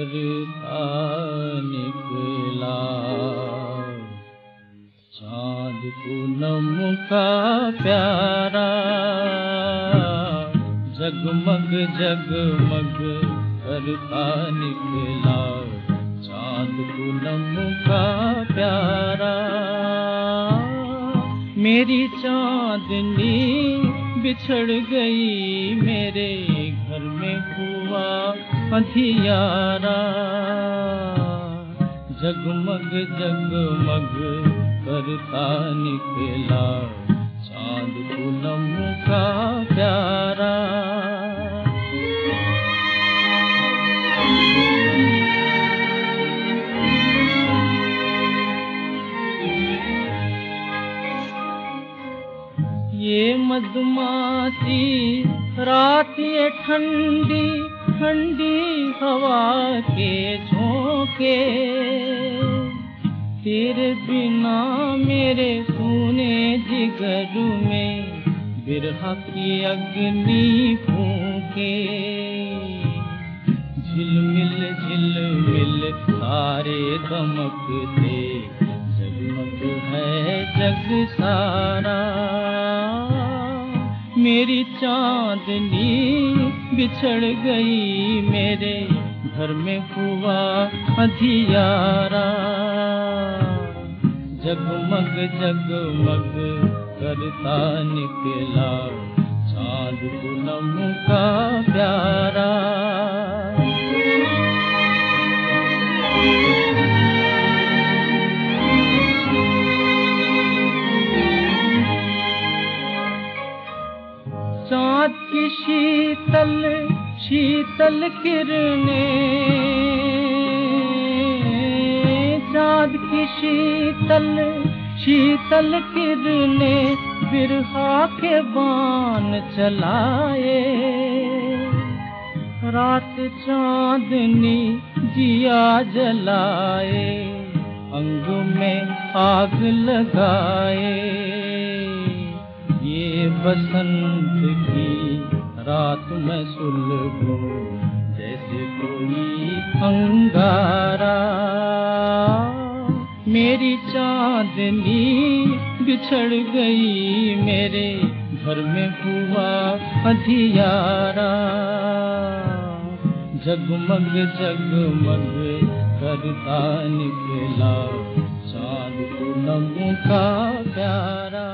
करता निकला। चाँद पूनम का प्यारा जगमग जगमग करता निकला। चाँद पूनम का प्यारा मेरी चाँदनी बिछड़ गई, मेरे घर में हुआ अंधियारा। जगमग जगमग करता निकला चाँद पूनम का प्यारा। ये मधुमासी रात ये ठंडी ठंडी हवा के झोंके, तेरे बिना मेरे सूने जिगर में बिरहा की अग्नि फूंके। झिलमिल झिलमिल तारे दमकते, जगमग है जग सारा। मेरी चाँदनी बिछड़ गई, मेरे घर में हुआ अंधियारा। जगमग जगमग करता निकला चाँद पूनम का प्यारा। चाँद की शीतल शीतल किरणें, चाँद की शीतल शीतल किरणें बिरहा के बाण चलाए। रात चाँदनी जिया जलाए, अंग में आग लगाए। ये बसंत की रात में सुलगूं जैसे कोई अंगारा। मेरी चाँदनी बिछड़ गई, मेरे घर में हुआ अंधियारा। जगमग जगमग करता निकला चाँद पूनम का प्यारा।